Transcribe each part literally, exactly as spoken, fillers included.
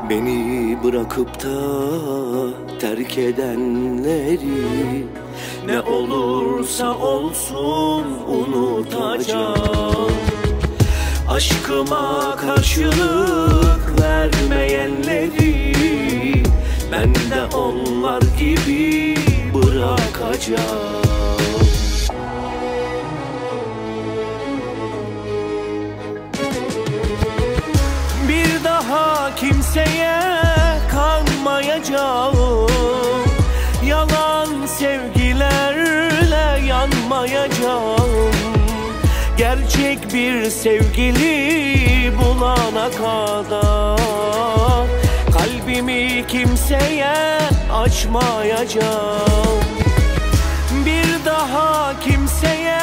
Beni bırakıp da terk edenleri ne olursa olsun unutacağım. Aşkıma karşılık vermeyenleri ben de onlar gibi bırakacağım. Bir daha kimseye kanmayacağım. Yalan sevgilerle yanmayacağım. Gerçek bir sevgili bulana kadar kalbimi kimseye açmayacağım. Bir daha kimseye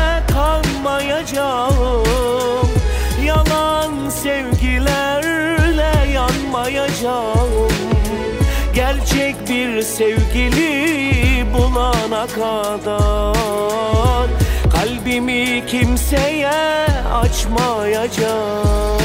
kanmayacağım. Yalan sevgilerle yanmayacağım. Gerçek bir sevgili bulana kadar kalbimi kimseye açmayacağım.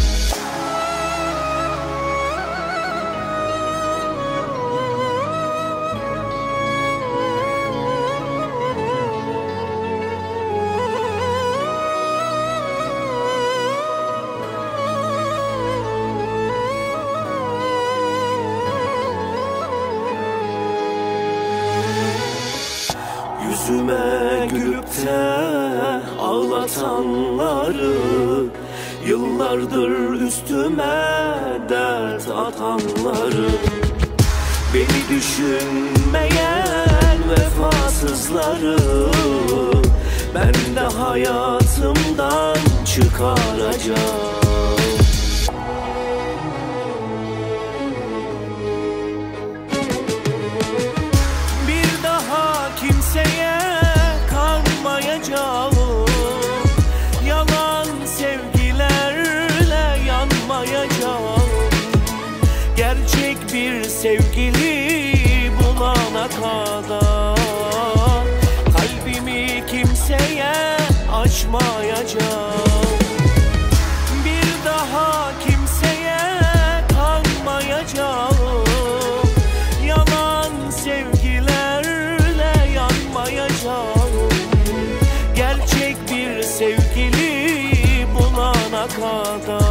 Yüzüme gülüp de ağlatanları, yıllardır üstüme dert atanları, beni düşünmeyen vefasızları ben de hayatımdan çıkaracağım. Kimseye kanmayacağım. Yalan sevgilerle yanmayacağım. Gerçek bir sevgili bulana kadar kalbimi kimseye açmayacağım. Bir daha kimseye kanmayacağım. Yalan sevgiler gerçek bir sevgili bulana kadar